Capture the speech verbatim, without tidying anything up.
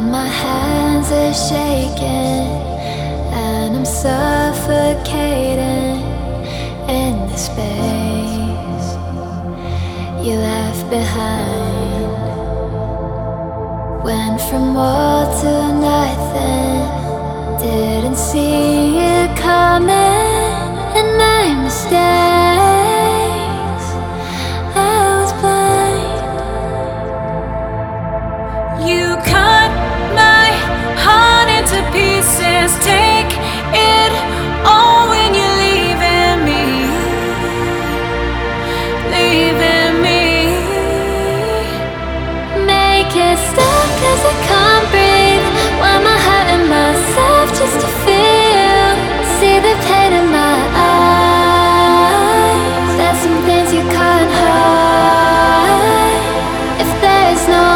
my hands are shaking and I'm suffocating in the space you left behind. Went from all to nothing, didn't see it coming, and my mistakes, I was blind. You